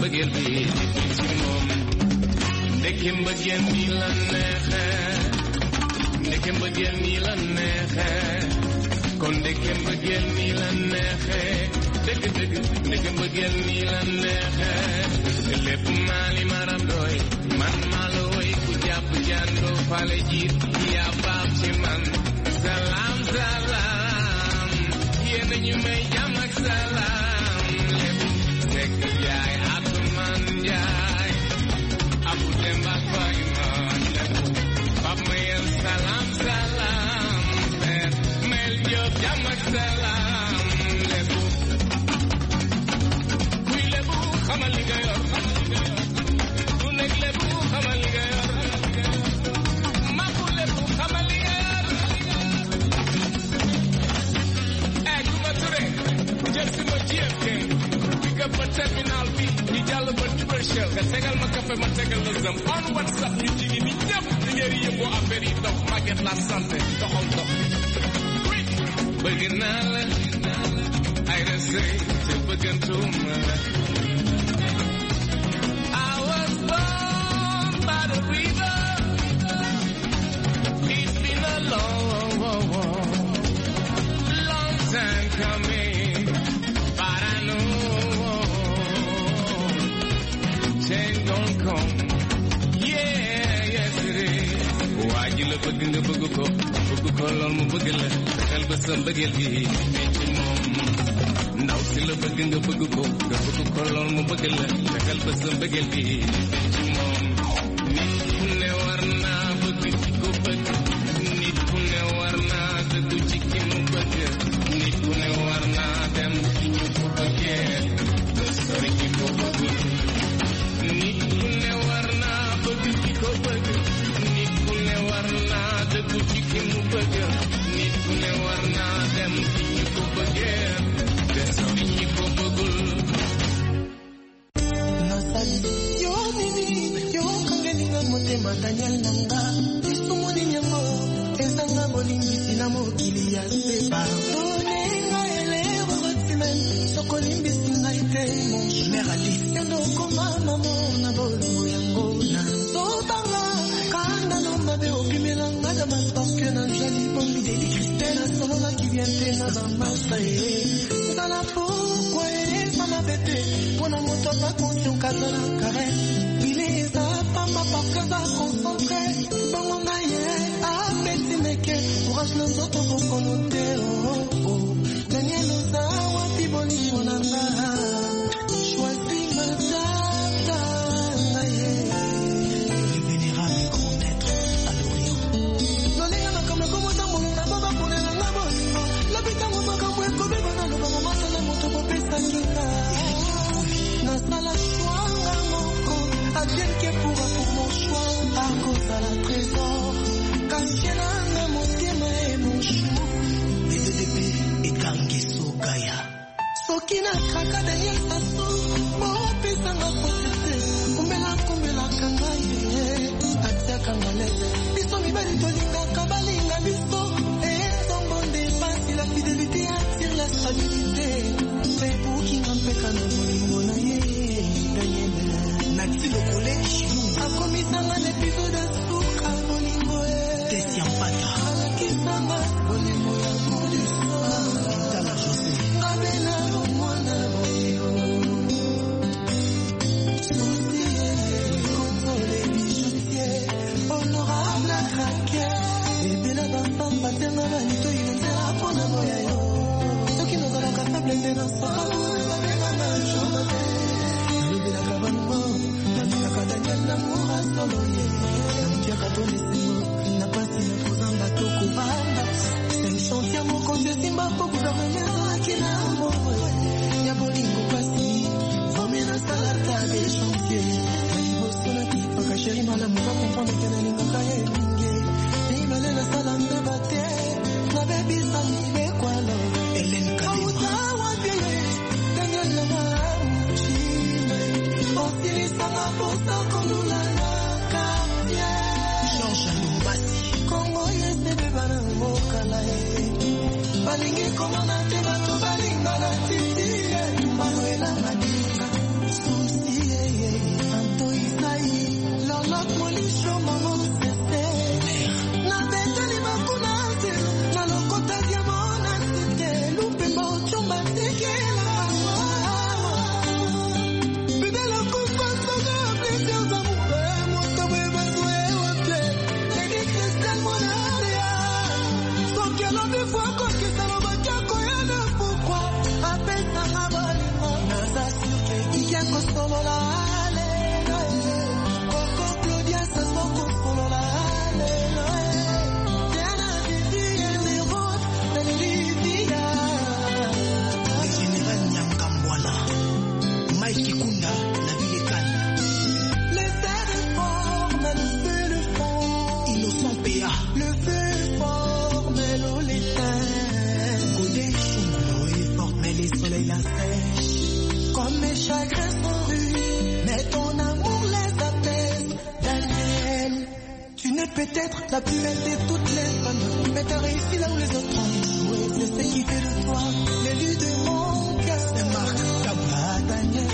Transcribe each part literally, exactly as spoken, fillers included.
mbëggeel bi ci moom ndeke mbëggeel ni la neexe ndeke mbëggeel ni la neexe kon ndeke mbëggeel ni la neexe dëgg dëgg ndeke mbëggeel ni la neexe lépp maali maram doy man maa la woy ku jàpp jàndoo fale jiit yaa baab ci man salaam salaam yéen ñu may jàmm ak salaam lépp sekk jaay atuman jaay abu demba fay ma lépp bab mayel salaam salaam fer mel job jàmm ak salaam lépp kuy lépp xamal li nga yor ku nekk lépp xamal li nga yor ma ku lépp xamal li nga yor ay ku ma ture jël si ma G F K pick up ma terminal bi ñu jàll ba Duberchel nga tegal ma café ma tegal la zam on WhatsApp ñu jigi ni ñëpp di ngeen yëngoo affaire yi dox màgget la santé doxal dox bëgg naa la ay resey te bëggantuma la I was born by the river. It's been a long, long time coming, but I know change gon' come. Yeah, yes it is. Waa ji la bëgg nga bëgg ko bëgg ko lool mu bëgg la xel ba sa mbëggeel bi ci moom ndaw si la bëgg nga bëgg ko nga bëgg ko lool mu bëgg la xel ba sa mbëggeel bi ci moom nit ku ne war naa bëgg ci ko bëgg nit ku ne war naa dëggu ci ki mu bëgg nit ku ne war naa dem ci ñu ko bëggee te sori ci ko bëgg nit ku ne war naa bëgg ci ko bëgg nit ku ne war naa dëggu ci ki mu bëgg nit ku ne war naa dem ci ñu ko bëggee te sori ci ko bëggul yo nini yo kangelinga motema Daniel nanga isumuni nyango ezanga bolingi sina mokili ya sepa onenga elewa rotimen sokolimbi singa ite mon généraliste yando koma mamo na bolongo yango na sotanga kanda no mabe okimelanga na masparke na jali bombi de Christelle solola qui vient de na bambasa e sana pourquoi sama bébé pona moto pa conscient kazala kare il est ça femme parce que ça concentré bon on a hier à petit meke courage nos autres pour connaître oh oh Daniel Oza wa piboli monanga choisis ma data le vénérable grand maître à l'Orient Noléa na comme comme ça mon na baba pour la ngabo la bita mo makambo ko be bana no baba masala moto ko pesa kinga na sala choanga moko adieu que pourra pour mon choix à cause à la trésor kanchena na motema e mon chou B D D P et Kangeso Gaya Sokina kaka Daniel Sassou mo pesa na potete kumbela kumbela kangaye atia kangalete biso mibali tolinga kabalinga biso et sombonde passe la fidélité attire la stabilité c'est pour qui n'empêche na molingo na ye Daniel Nati le collège a commis un épisode suka molingo e Christian Pata la kisanga molingo ya kudu Tala José abela mwana moyo souci console bijoutier honorable craquer et bela bamba patenga balito yende apona moya yo soki nozala capable de na sababu babena na jomate bela kabango na Daniel na mura solo ye na katoni simo na pasi na kozanga toko bamba c'est chantier mo konde simba poku da mesa kina mo ya bolingo pasi vomena salata de chantier ni bosona ki paka chéri mala mo comprendre que na linga kaye mingi ni mala na sala ndebate na baby sami be kwalo Hélène Kadema Daniel na machi Osili sama posta konula na kapye Georges Lumbasi Kongo yese bebana mokala e Balingi komana te bato balinga na titi Tumbano ela madinga Susi e chagrins sont rudes, mais ton amour les apaise. Daniel, tu n'es peut-être la plus belle de toutes les femmes, mais t'as réussi là où les autres ont échoué. C'est ce qui fait de toi l'élu de mon cœur. C'est Marc Kaba, Daniel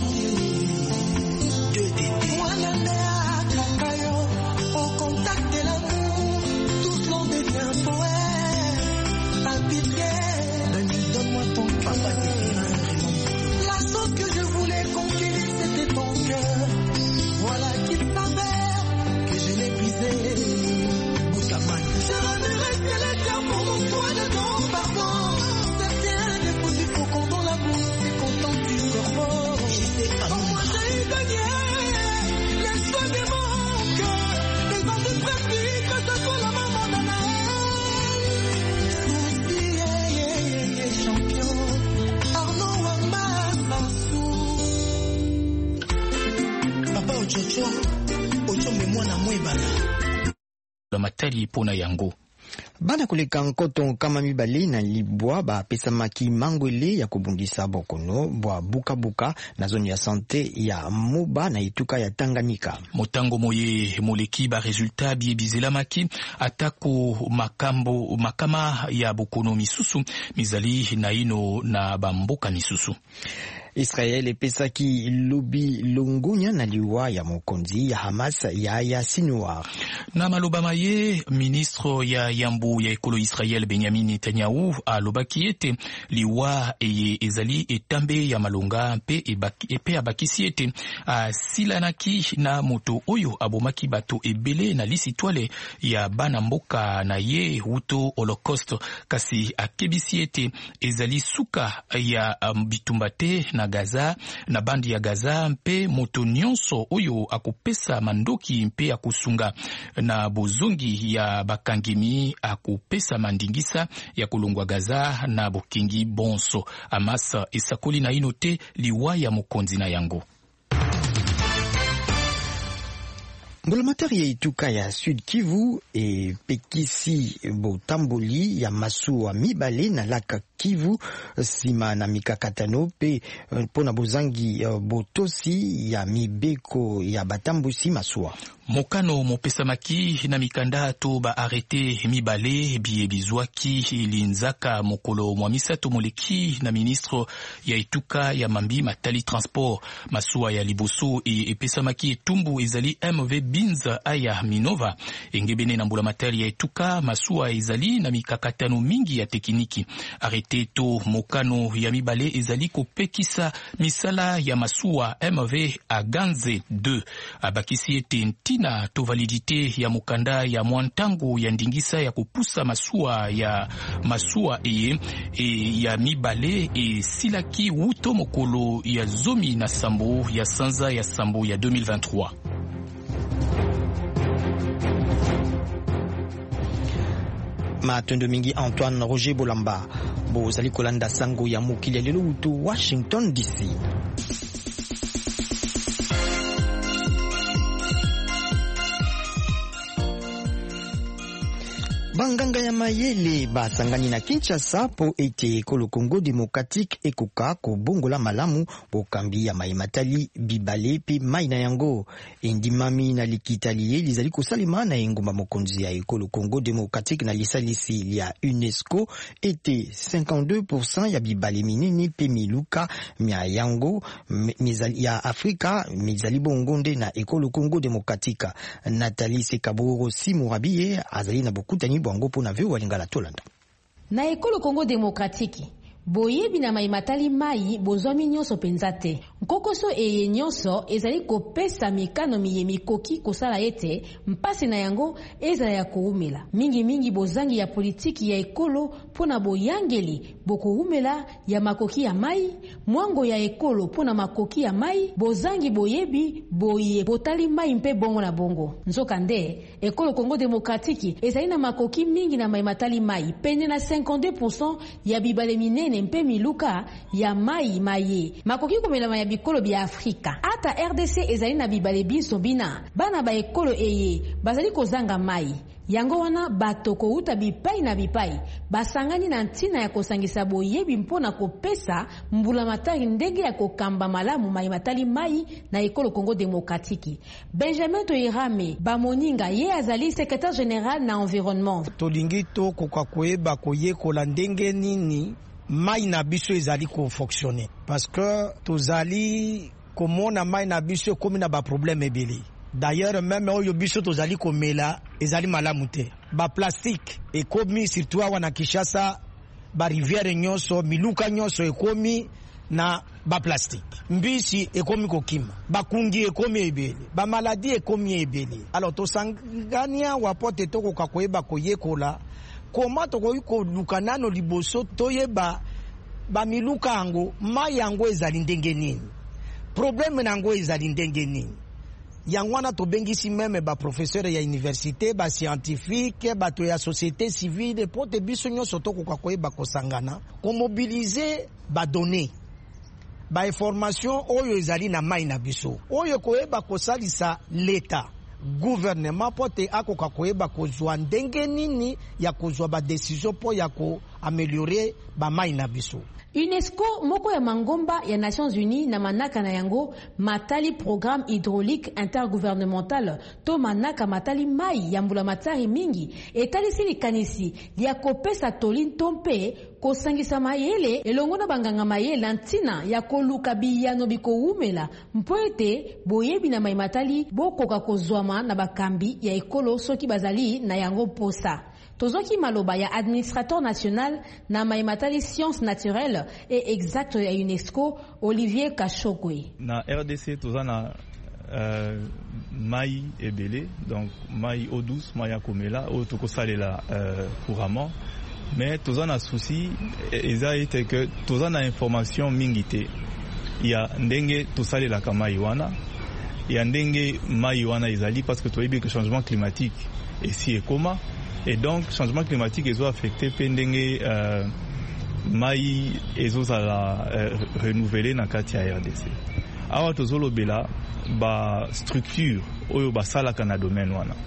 de Dédé. Moi, Nandéa, Kakayo, au contact de l'amour, tout l'on devient poète. Pas pitié, Daniel, donne-moi ton papa. La chose que je voulais conquérir, c'était ton cœur. Voilà qui s'avère que je l'ai brisé. Boussaman, je reverrai que les cœurs pour mon soin de ton pardon. C'est un défaut du faux quand on la bouche, c'est content du corps. Comme moi j'ai gagné les choix de mon cœur. Ils ont tout prévu que ce soit la maman d'Anaël. Souci, yeah, yeah, yeah, champion. Arnaud Wamba, Mansou. Papa Ochocho, Ocho me mwana mwebala. La matari pona yango. Bana koleka nkoto kama mibale na libwa ba pesa maki mangwele ya kubundisa bokono bwa buka buka na zone ya santé ya Moba na ituka ya Tanganyika. Motango moye moleki ba resultat bi bizela maki atako makambo makama ya bokono misusu mizali na ino na bamboka misusu. Israel epesaki lobi longunya na liwa ya mokonzi ya Hamas ya ya Sinwar. Na maloba maye ministro ya yambu ya ekolo Israel Benjamin Netanyahu alobaki ete liwa eye ezali etambe ya malonga mpe ebaki epe abakisi ete asilanaki na moto oyo abomaki bato ebele na lisitwale ya bana mboka na ye huto Holocaust kasi akebisi ete ezali suka ya um, bitumbate na Gaza na bandi ya Gaza mpe moto nyonso oyo akupesa mandoki mpe akusunga na bozongi ya bakangimi akupesa mandingisa ya kulungwa Gaza na bokingi bonso. Hamas esakoli na inote liwa ya mokonzi na yango. Mbulamatari ya ituka ya Sud Kivu e pekisi botamboli ya masuwa mibale na laka Kivu sima na mikakatano pe pona bozangi botosi ya mibeko ya batambusi masuwa. Mokano mopesamaki na mikanda to ba arete mibale biye bizwaki linzaka mokolo mwa misato moleki na ministro ya ituka ya mambi matali transport masuwa ya liboso e epesamaki etumbu ezali M V Binza aya Minova engebene na mbula matari ya ituka masuwa ezali na mikakatano mingi ya tekiniki arete to mokano ya mibale ezali kopekisa misala ya masuwa M V Aganze deux abakisi ete na to validite ya mukanda ya mwantango ya ndingisa ya kupusa masua ya masua e, e ya mibale e silaki wuto mokolo ya zomi na sambo ya sanza ya sambo ya deux mille vingt-trois. Matondo mingi Antoine Roger Bolamba bozali kolanda sango ya mokili lelo utu Washington D C. Banganga ya mayele basangani na Kinshasa po ete ekolo Congo Démocratique ekoka ko bongola malamu bokambi ya maimatali bibale pe mai na yango endimami na likitali lizali kosalima na engumba mokonzi ya ekolo Congo Démocratique na lisalisi ya UNESCO ete cinquante-deux pour cent ya bibale minini pe miluka mya yango mizali ya Afrika mizali bongonde na ekolo Congo Démocratique. Nathalie Sekaboro Simurabiye azali na bokutani bongo pona vyo walingala tolanda. Na ekolo Congo Démocratique boyebi na maimatali mai bozwami nyonso penza te. Nkokoso eye nyonso ezali kopesa mikano miye mikoki kosala ete mpasi na yango ezala ya koumela. Mingi mingi bozangi ya politiki ya ekolo pona boyangeli bokoumela ya makoki ya mai, mwango ya ekolo pona makoki ya mai, bozangi boyebi boye botali mai mpe bongo na bongo. Nzoka nde ekolo Congo Démocratique ezali na makoki mingi na maimatali mai pene na cinquante-deux pour cent ya bibale minene mpe miluka ya mai maye makoki komela ya bikolo bya Afrika. Ata R D C ezali na bibale biso bina bana ba ekolo eye bazali kozanga mai yango wana bato kouta bipai na bipai basangani na ntina ya kosangisa boyebi mpona kopesa mbula matari ndenge ya kokamba malamu mai matali mai na ekolo Congo Démocratique. Benjamin Toirame Bamoninga ye azali secrétaire général na environnement. Tolingi to kokakoyeba koyekola ndenge nini mai na biso ezali ko fonctionner parce que tozali komona mai na biso komi na ba problème ebele. D'ailleurs même oyo biso tozali komela ezali malamu te. Ba plastique ekomi surtout wana Kinshasa ba rivière nyonso miluka nyonso ekomi na ba plastique. Mbisi ekomi kokima, bakungi ekomi ebele, ba maladie ekomi ebele. Alors tosangania wapote toko kakoyeba koyekola koma toko ko lukanano liboso toyeba ba miluka yango mai yango ezali ndenge nini. Problème nango ezali ndenge nini. Yangwana to bengisi meme ba professeur ya université, ba scientifique, ba to ya société civile pour te biso nyonso to kokakoyeba kosangana, ko mobiliser ba données. Ba information oyo ezali na mai na biso. Oyo koyeba kosalisa l'État, gouvernement pote akoka koyeba kozwa ndenge nini ya kozwa ba décision po ya ko améliorer ba mai na biso. UNESCO moko ya mangomba ya Nations Unies na manaka na yango matali programme hydraulique intergouvernemental to manaka matali mai ya mbula matari mingi etalisi likanisi lia kopesa tolin tompe kosangisa mayele elongo na banganga mayele ntina ya koluka biyano bikoumela mpo ete boyebi na mai matali bokoka kozwama na bakambi ya ekolo soki bazali na yango posa. Tozoki maloba ya administrateur national na maimatali sciences naturelles et exact ya UNESCO Olivier Kachokwe. Na R D C tozana euh, mai ebele, donc mai eau douce, mai akomela, eau toko salela euh, couramment. Mais tozana souci eza ete que tozana information mingite. Il y a ndenge tosalela ka mai wana, il y a ndenge mai wana ezali parce que toyebi que changement climatique ici et comment. Et donc, changement climatique est affecté pendant euh, mai ezo ala euh, renouvelé na kati ya R D C. Awa tozolo bela ba structure oyo ba sala kana domaine wana.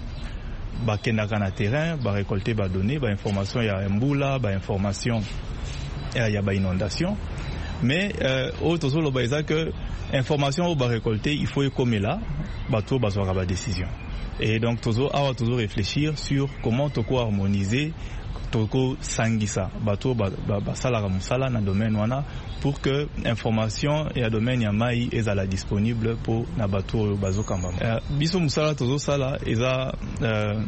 Ba kenda kana terrain, ba récolter ba données, ba information ya mbula, ba information ya, ya ba inondation. Mais euh, oyo tozolo ba eza que information o ba récolter, il faut comme là, ba to ba zwa ba décision. Et donc, toujours, awa toujours réfléchir sur comment toko harmoniser, toko sangisa, bato ba ba sala musala na domaine wana pour que information et à domaine ya mai ezala disponible pour na bato bazo kamba. Euh, biso musala toujours sala eza euh,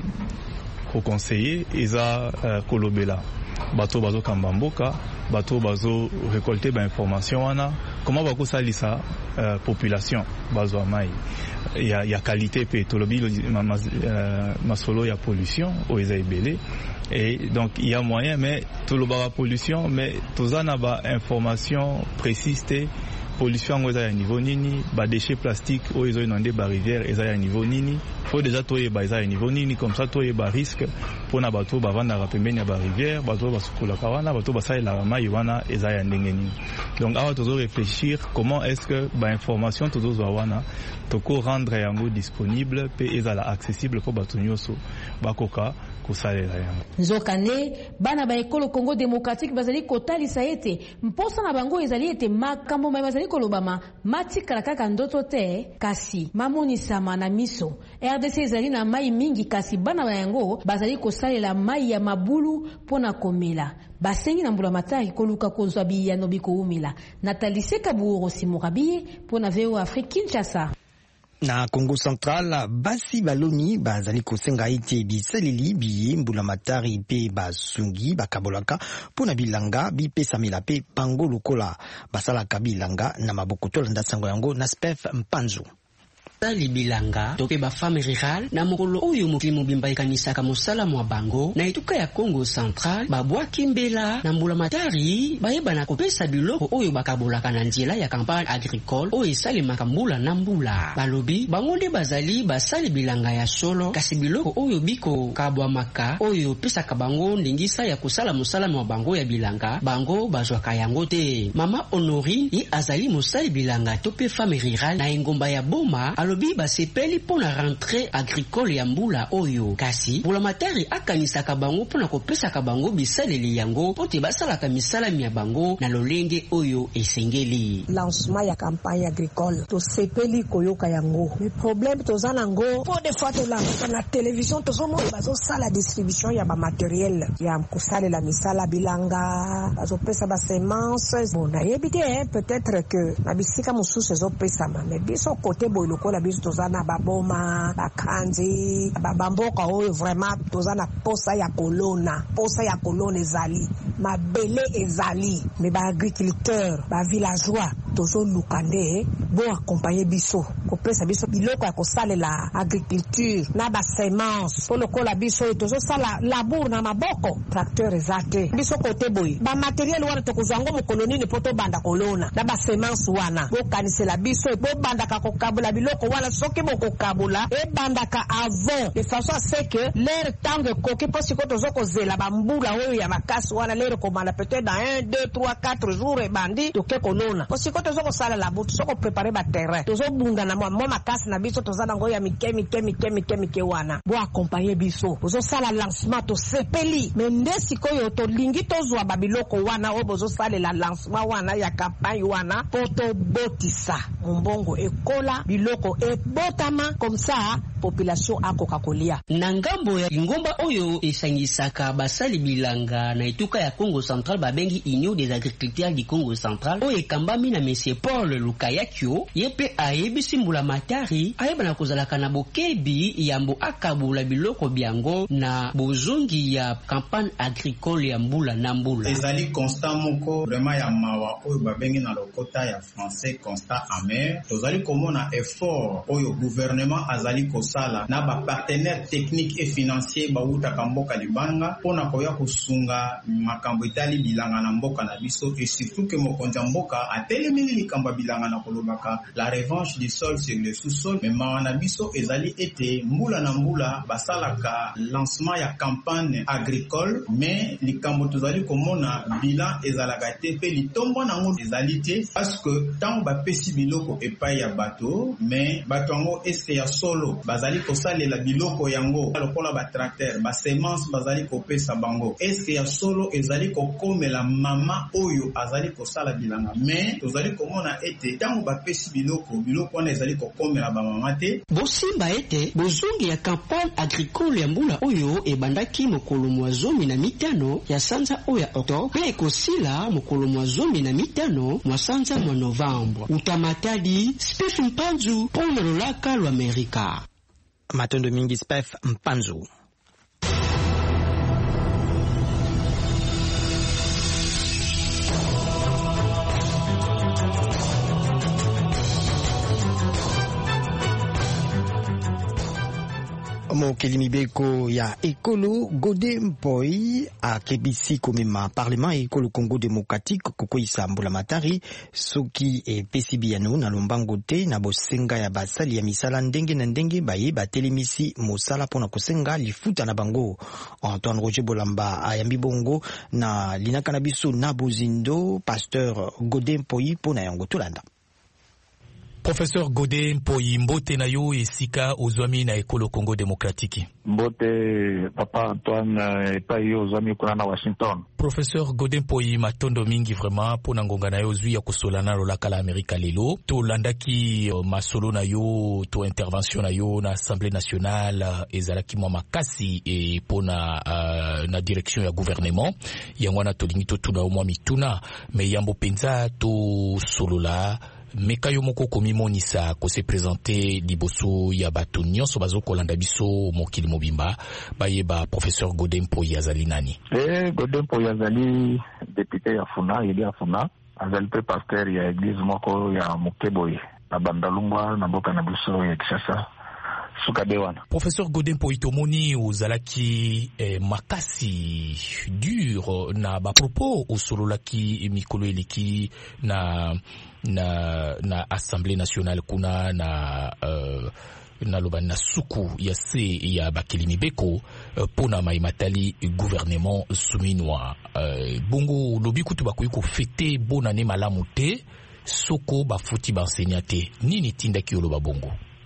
au conseiller eza euh, kolobela. Bato bazo kamba mboka, bato bazo récolter ba information wana, comment bako salisa euh, population bazo mai. Il y a, il y a qualité pétrologie, masolo il y a pollution, au Esaïbélé. Et donc il y a moyen, mais tout le bas pollution, mais tout ça n'a pas information précise. Pollution au à niveau nini, bas déchets plastiques au inondé bas rivière et à niveau nini. Faut déjà toyer bas à niveau nini comme ça toyer bas risque pour na bateau bas vendre rapidement na bas rivière, bateau bas sukula kawana, bateau bas ça la mai wana et à ndengeni. Donc avant toujours réfléchir comment est-ce que bas information toujours wana toko rendre yango disponible pe ezala accessible pour bato nyoso bakoka kosalela yango. Nzokane bana ba ekolo Congo Démocratique bazali kotalisa ete mposa na bango ezali ete makambo mai bazali kolobama matikala kaka ndoto te kasi mamonisama na miso. R D C ezali na mai mingi kasi bana ba yango bazali kosalela mai ya mabulu pona komela. Basengi na mbula matari koluka kozwa biyano bikoumela. Nathalie Sekaburo Simurabie pona V O Afrique Kinshasa. Na Congo Central, basi baloni bazali kosenga ite bisaleli biye mbula matari pe basungi bakabolaka pona bilanga bipesa mila pe pango lokola basalaka bilanga na maboko tolanda sango yango na S P E F Mpanzu. Sali bilanga tope ba femme rurale na mokolo oyo mokili mobimba ekanisaka mosala mwa bango na etuka ya Congo Central babwaki mbela na mbula matari bayeba na kopesa biloko oyo bakabolaka na nzela ya campagne agricole oyo esalemaka mbula na mbula balobi bango nde bazali basali bilanga ya solo kasi biloko oyo biko kabwamaka oyo pesaka bango ndingisa ya kosala mosala mwa bango ya bilanga bango bazwaka yango te. Mama Honorine ye azali mosali bilanga tope femme rurale na engomba ya Boma balobi basepeli pona rentrée agricole ya mbula oyo kasi mbulamatari akanisaka bango pona kopesaka bango bisaleli yango pote basalaka misalami ya bango na lolenge oyo esengeli. Lancement ya campagne agricole to sepeli koyoka yango le problème tozana ngo po de fois to la na télévision to somo bazo sala distribution ya ba matériel ya kusale la misala bilanga bazo pesa ba semence bon na yebite peut-être que na bisika mususu zo pesa mais biso côté boyoko la biso tozana ba boma ba kanzi ba bamboka oyo vraiment tozana posa ya kolona posa ya kolona ezali mabele ezali mais ba agriculteur ba villageois tozo lukande bo accompagner biso ko pesa biso biloko ya kosale la agriculture na ba semence pour le kola biso tozo sala labour na maboko tracteur ezate biso côté boy ba matériel wana to kozango mo kolonini poto banda kolona na ba semence wana bo kanisela biso bo banda ka kokabula biloko wana soki bo kokabula e banda ka avant de façon à ce que l'air tangue koki posi ko tozo kozela ba mbula oyo ya makasi wana l'air komanda peut-être dans un deux trois quatre jours e bandi to ke kolona posi ko tozo ko sala labour tozo ko préparer ba terrain tozo bunga na mo makasi na biso tozana ngo ya mike mike mike mike mike wana bo accompagner biso bozo sala lancement to sepeli mende sikoyo to lingi tozwa babiloko wana o bozo sala la lancement wana ya campagne wana poto botisa mbongo ekola biloko ebotama comme ça population akoka kolia na ngambo ya ngomba oyo esangisaka basali bilanga na etuka ya Congo Central babengi Union des agriculteurs du Congo Central oyo ekambami na monsieur Paul Lukayakio yepe ayebisi mbulamatari ayeba na kozalaka na bokebi yambo akabula biloko biango na bozongi ya campagne agricole ya mbula na mbula ezali constat moko vraiment ya mawa oyo babengi na lokota ya français constat amer tozali komona effort oyo gouvernement azali kosala na ba partenaire technique et financier bauta kamboka libanga pona koya kusunga makambo itali bilanga na mboka na biso et surtout que mokonzi mboka atelemeli likamba bilanga na kolobaka la revanche du sol sur le sous-sol mais mawana biso ezali ete mbula na mbula basalaka lancement ya campagne agricole mais likambo tozali komona bilan ezalaka te pe litombo nango ezali te parce que tant ba pesi biloko epai ya bato mais bato yango eske ya solo bazali kosalela biloko yango lokola ba tracteur ba semence bazali kopesa bango eske ya solo ezali kokomela mama oyo azali kosala bilanga mais tozali komona ete tant ba pesi biloko biloko wana ezali kokomela ba mama te bosimba ete bozongi ya campagne agricole ya mbula oyo ebandaki mokolo mwa zomi na mitano ya sanza oyo ya octobre pe ekosila mokolo mwa zomi na mitano mwa sanza mwa novembre utamatadi Spef Mpanzu pona lolaka lwa Amerika matondo mingi Spef Mpanzu. Mokeli mibeko ya ekolo Gode Mpoi akebisi komema parlement ekolo Congo démocratique kokoisa mbulamatari soki epesi biyano na lombango te na bosenga ya basali ya misala ndenge na ndenge baye batelemisi mosala pona kosenga lifuta na bango. Antoine Roger Bolamba ayambi bongo na linaka na biso na bozindo pasteur Gode Mpoi pona yango tolanda. Professeur Gode Mpoi, mbote na yo esika ozwami na ekolo Congo démocratique. Mbote papa Antoine epai ozwami kuna na Washington. Professeur Gode Mpoi, matondo mingi vraiment pona ngonga na yo zwi ya kosolana lolaka la Amerika lelo. To landaki uh, masolo na yo, to intervention na yo na Assemblée nationale uh, ezalaki mwa makasi e pona uh, na direction ya gouvernement. Yangwana to lingi to tuna mwa mituna me yambo penza to solola mekayo moko komi monisa ko se présenter liboso ya bato nyonso bazo kolanda biso mokili mobimba bayeba professeur Gode Mpoi azali nani. Eh Gode Mpoi azali député ya Funa, il ya Funa, azali pe pasteur ya église moko ya Mokeboyi na Bandalungwa na mboka na biso ya Kishasa. Professeur Gode Mpoi tomoni ozalaki eh, makasi dur na ba propos osololaki mikolo eliki na na na Assemblée nationale kuna na uh, na loba na suku ya se ya bakeli mibeko uh, pona maimatali gouvernement suminwa uh, bongo lobi kutu bakoyi ko fêter bonne année malamu te soko bafuti ba enseignate nini tinda ki oloba bongo.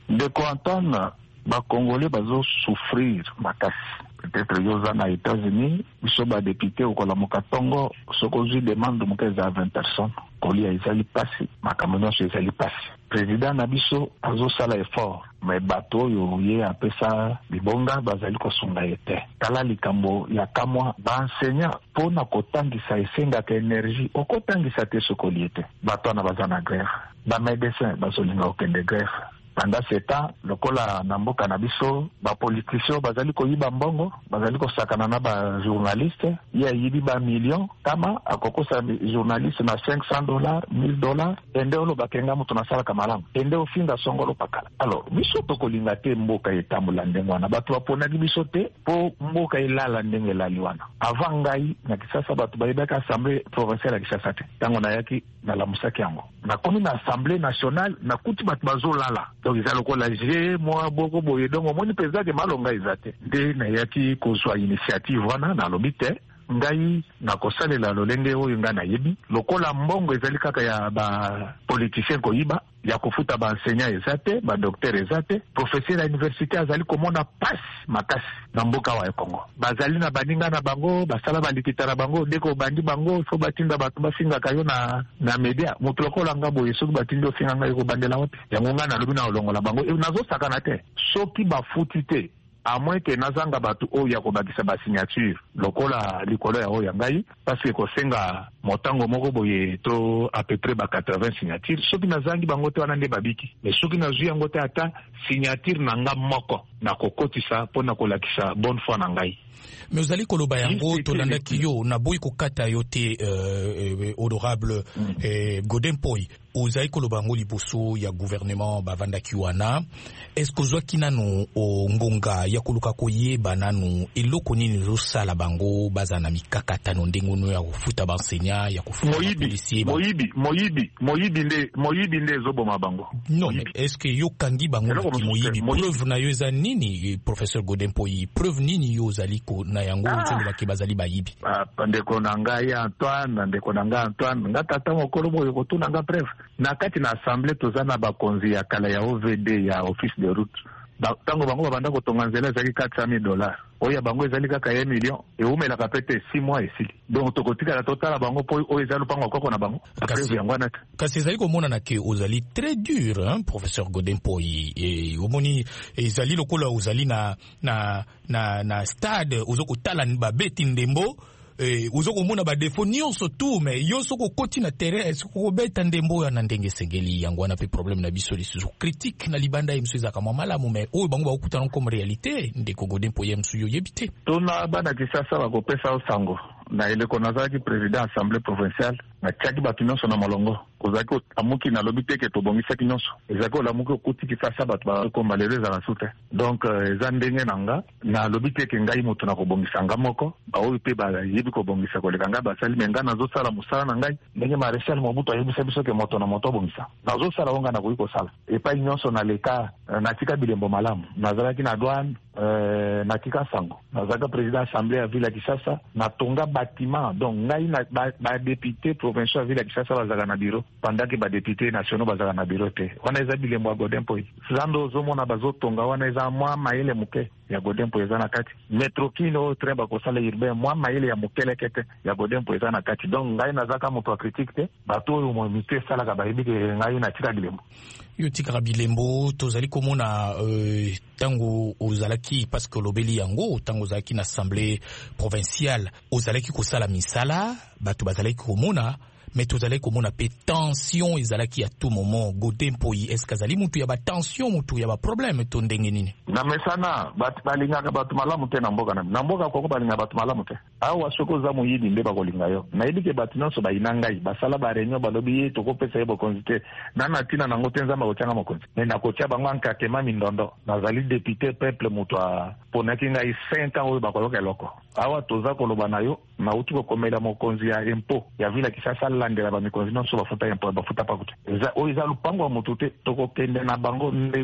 ndeko Antoine bakongolais bazosouffrir makasi. Peut-être yoza na États-Unis biso badepute okolamuka ntongo soki ozwi demande moke eza vingt personnes kolia ezali pasi makambo nyonso ezali pasi. Président na biso azosala effort mais bato oyo ye apesa libonga bazali kosunga ye te. Tala likambo ya kamwa baenseignant mpona kotangisa esengaka énergie okotangisa te soki olie te. Bato wana baza na grève, bamédecin bazolinga okende grève. Pendant ce temps, lokola na mboka na biso ba politiciens bazali koyiba mbongo, bazali kosakana na ba journaliste, ya yibi ba million kama akokosa journaliste na cinq cents dollars, mille dollars, ende olo bakenga mutu na sala kamalamu. Ende ofinga songolo pakala. Alors, biso tokolinga te mboka etambola ndenge wana. Batu baponaki biso te po mboka elala ndenge elaliwana. Avant ngai na Kisasa batu bayibaka assemblée provinciale ya Kisasa te. Tango na yaki na la musaki yango. Na komi na assemblée nationale na kuti batu bazolala. Donc ils ont la G, moi beaucoup boye donc mon président de malonga izate. De na yaki kozwa initiative wana na lobite ngai na kosalela lolenge oyo nga na yebi lokola mbongo ezali kaka ya ba politicien koyiba ya kofuta ba enseignant ezate ba docteur ezate professeur ya université azali komona passe makasi na mboka wa Kongo bazali na baninga na bango basala balikitara bango deko bandi bango fo batinda batu bafinga kayo na na media mutu lokola ngabo yesu batindo finga ngai ko bandela wapi yango nga na lobi na olongola bango e nazo sakana te soki bafuti te à moins que nazanga batu o ya kobakisa ba signature lokola likolo ya o ya ngai parce que kosenga motango moko boye to à peu près ba quatre-vingts signatures soki nazangi bango te wana nde babiki mais soki nazwi yango te ata signature na nga moko na kokotisa pona kolakisa bonne foi na ngai. Mais ozali koloba yango tolandaki yo na boyi kokata yo te euh, honorable mm. eh, Godin Poi ozali koloba yango liboso ya gouvernement bavandaki wana est-ce que ozwaki nanu o ngonga ya koluka koyeba nanu eloko nini ezosala bango baza na mikakatano ndenge ono ya kofuta baenseignant ya kofuta bapolisier moyibi moyibi moyibi nde moyibi nde ezoboma bango non mais est-ce que yo kangi bango na moyibi preuve na yo eza nini professeur Godin Poi preuve nini yo ozali ko na yango ozoloba ke bazali bayibi ah ndeko na ngai Antoine ndeko na ngai Antoine ngatata mokolo boyo kotuna nga preuve na kati na assemblée tozana bakonzi ya kala ya O V D ya office de route ba tango bango babanda kotonga nzela ezali quatre cent mille dollars oya bango ezali kaka un million e umela kapete six mois esili donc tokotika la totala bango po o ezali pango koko na bango après yango na kasi ezali komona na ke ozali très dur hein professeur Godin Poi e omoni ezali lokola ozali na na na na stade ozokotala ba beti ndembo eh uzoko mona ba défaut nyonso tout mais yo soko koti na terrain soko beta ndembo ya na ndenge sengeli yango wana pe problème na biso lisu critique na libanda yemsu za kama malamu mais oyo bango ba kutana comme réalité ndeko Godin Poi yemsu yo yebite tona bana Kisasa ba kopesa osango na ile konazaki président assemblée provinciale na tchaki batu nyonso na molongo kozaki amuki na lobi te ke tobongisa nyonso ezaki olamuki okuti Kisasa batu ba kombalele za rasute donc eza ndenge nanga na lobi te ke ngai mutu na kobongisa nga moko ba oyo pe ba yebi kobongisa koleka nga basali menga nazo sala musala na ngai ndenge Marechal Mobutu ayebisa biso ke moto na moto bongisa nazo sala wonga na koyi kosala epai nyonso na leka na tika bilembo malamu nazalaki na douane euh na tika sango nazaka président assemblée ya ville ya Kisasa na tonga bâtiment donc ngai na ba, ba député provincial ya ville ya Kisasa bazaka na bureau pendant que ba député nationaux bazaka na bureau te wana eza bilembo ya Godin Poi zando zomona bazotonga wana eza mwa maele muke ya Godin Poi eza na kati metro kino train bakosala urbain mwa maele ya mukele kete ya Godin Poi eza na kati donc ngai nazaka moto a critique te bato oyo mo mité sala ka bayibi ke ngai na tika bilembo yo tika bilembo tozali komona euh, tango ozalaki parce que lobeli yango tango ozalaki na assemblée provinciale ozalaki kosala misala bato bazalaki komona mais tozalaki komona pe tension ezalaki à tout moment Godin Poi est-ce kazali mutu ya ba tension mutu ya ba problème to ndenge nini na mesana bat balingaka batu malamu te na mboka na na mboka koko balinga batu malamu te awa soko za muyidi nde bakolinga yo na yidi ke batu nyonso bayinangai basala ba réunion balobi ye tokopesa ye bokonzi te na na tina nango te nzamba kotyanga mokonzi mais na kotia bango ankatema mindondo nazali député peuple mutu a ponaki ngai cinq ans oyo bakoloka eloko awa toza koloba na yo na uti kokomela mokonzi ya impôt ya ville Kisasa landela ba mikonzi nyonso bafuta impôt bafuta pakuti eza oyo eza lupango wa mutu te tokokende na bango ndengwana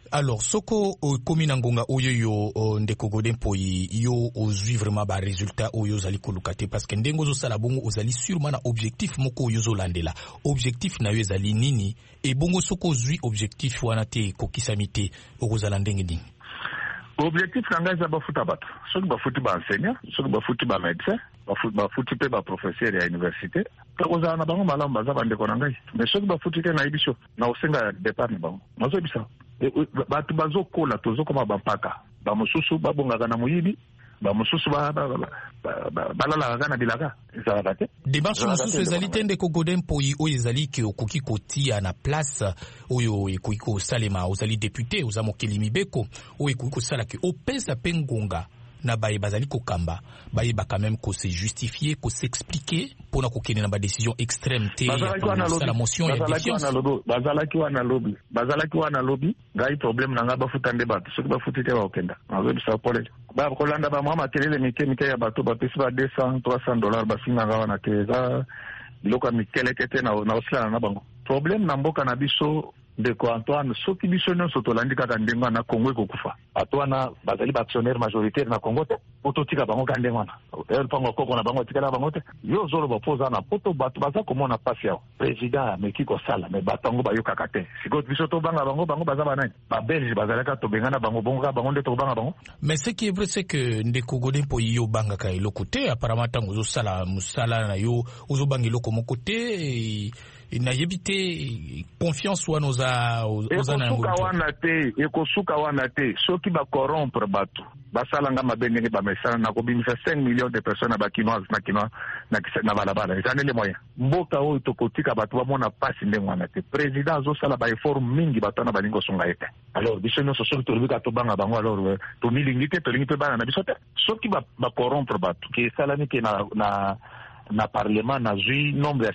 Alors, soko komi na ngonga oyo yo ndeko Godin Poyi yo ozwi vraiment ba résultat oyo zali kolukate parce que ndengo zo sala bongo ozali sûrement na objectif moko oyo zo landela. Objectif na yo ezali nini et bongo soko ozwi objectif wana te kokisamite okozala ndenge ndenge. Objectif na ngai za bafuta bato. Soki bafuti ba enseignant, soki bafuti ba médecin, bafuti bafuti pe ba professeur ya université. Tokozala na bango malamu baza bandeko na ngai. Mais soki bafuti te na ibiso na osenga départ na bango. Mazo bisa. Batu bazo kola tozo koma bampaka bamosusu babongaka na moyibi bamosusu balala kana bilaka ezalaka te. Démarche mosusu ezali te ndeko Godin Poyi oyo ezali ke okoki kotia na place oyo ekoki kosalema ozali député oza mokeli mibeko oyo ekoki kosala ke opesa pe ngonga na baye bazali kokamba baye ba quand même ko se justifier ko s'expliquer pona kokene na ba décision extrême te ya la motion ya défiance bazalaki wana lobby bazalaki wana lobby ngai problème na nga bafuta nde bato soki bafuti te bakenda awebi sa pole ba kolanda ba mama kelele mike mike ya bato ba pesi ba deux cents trois cents dollars basinga nga wana keza biloko mikele kete na na osala na bango problème na mboka na biso ndeko Antoine soki biso nyonso tolandi kaka ndengo na Congo ekokufa bato wana bazali ba actionnaire majoritaire na Congo te ototika bango ka ndengo wana el pango koko na bango tikala bango te yo zolo bapoza na poto bato baza komona pasi yao président meki ko sala mais batango bayokaka te siko biso to banga bango bango baza banani ba belge bazalaka to bengana bango bongo ka bango nde to banga bango. Mais ce qui est vrai c'est que ndeko Godin Poyi yo banga ka eloko te apparemment tango zo sala musala na yo ozo banga eloko moko te na yebite confiance wana oza oza na ngoto wana te ekosuka wana te soki ba corrompre bato basala nga mabenge ba mesana na kobimisa cinq millions de personnes ba kinoise na kinoise na na balabala ezane le moyen mboka oyo tokotika bato bamona pasi ndenge wana te président azo sala ba effort mingi bato na balingo songa ete alors biso nyonso soki tolobika tobanga bango alors tomilingi te tolingi pe bana na biso te soki ba corrompre bato ke salani ke na na na parlement na zui nombre